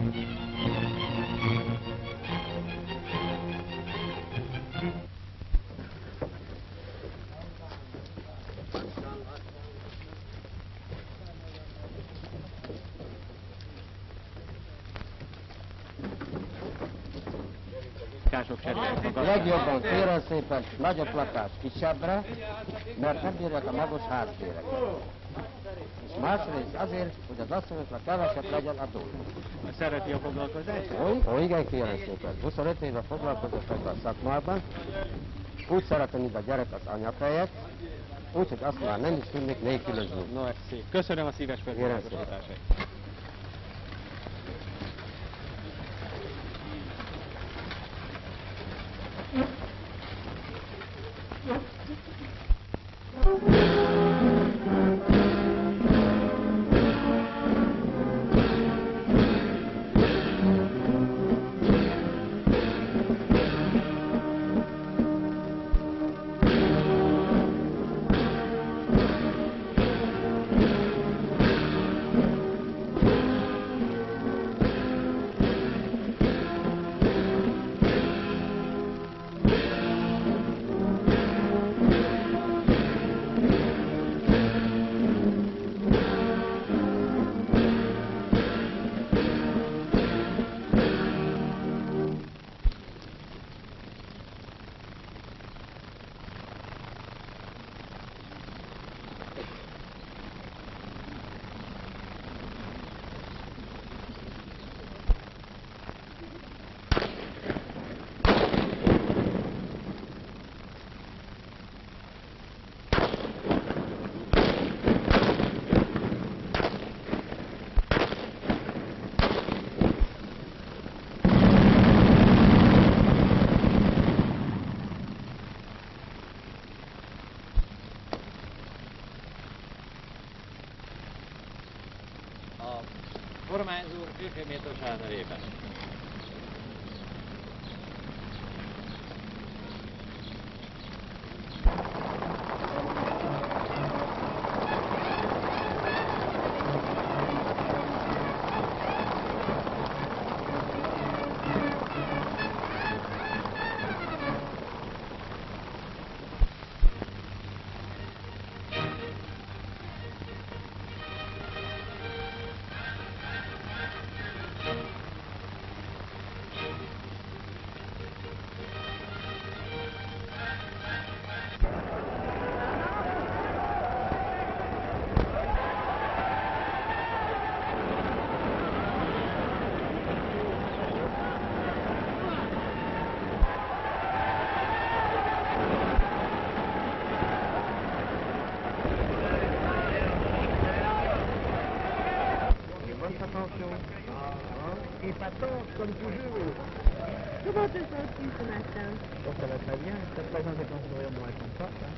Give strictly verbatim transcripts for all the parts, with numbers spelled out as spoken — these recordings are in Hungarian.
Legjobban kérem szépen nagyobb lakás kisebbre, mert nem bírják a magas házbéreket. És másrészt azért, hogy az asszonyoknak kevesebb legyen a dolog. Szereti a foglalkozást? Ó, ó, igen, kérem szépen. huszonöt éve foglalkozok ebben a szakmában. Úgy szeretem, mint a gyerek az anyafejet, úgyhogy azt már nem is tudnék nélkülözni. No, ez szép. Köszönöm a szíves felszólalkoztatásait. Kormányzó főmértóság nevében. Et pas tant, comme toujours. Comment te sens-tu ce matin? Bon, ça va très bien. Cette présence est en sourire moins conforte. Hein.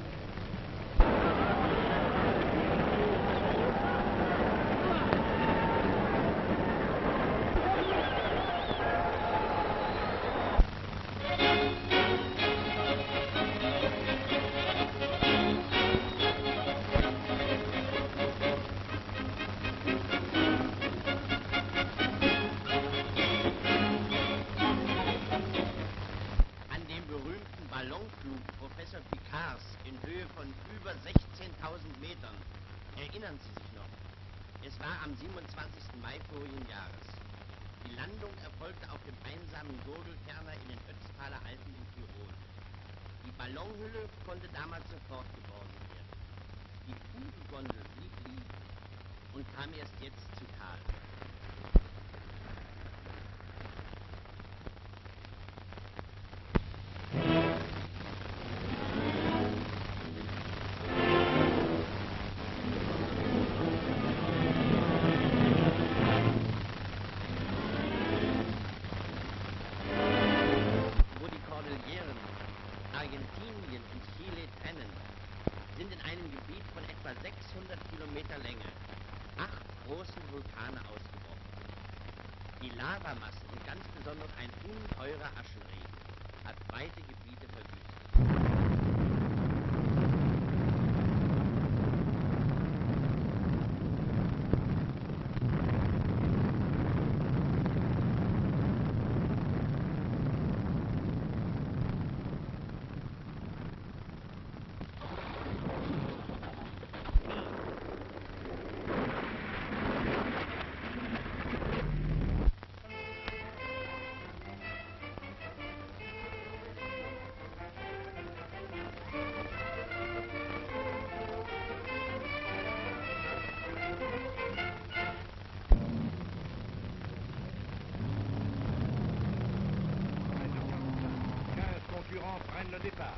Erinnern Sie sich noch? Es war am siebenundzwanzigsten Mai vorigen Jahres. Die Landung erfolgte auf dem einsamen Gurgelkerner in den Ötztaler Alpen in Tirol. Die Ballonhülle konnte damals sofort geborgen werden. Die Kugelgondel blieb liegen und kam erst jetzt zu Tal. Argentinien und Chile trennen, sind in einem Gebiet von etwa sechshundert Kilometer Länge acht großen Vulkane ausgebrochen. Die Lavamasse und ganz besonders ein ungeheurer Aschenregen hat weite Gebiete verwüstet. le départ.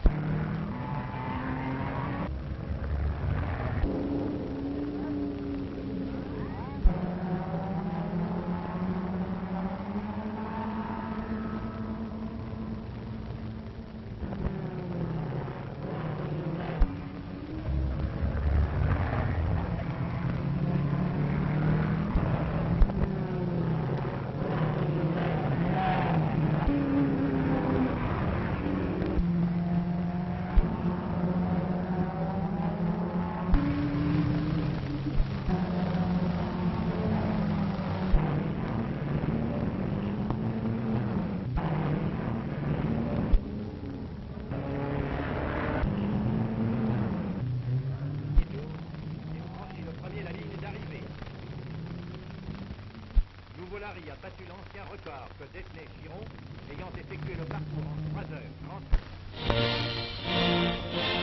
Larry a battu l'ancien record que détenait Chiron, ayant effectué le parcours en trois heures trente.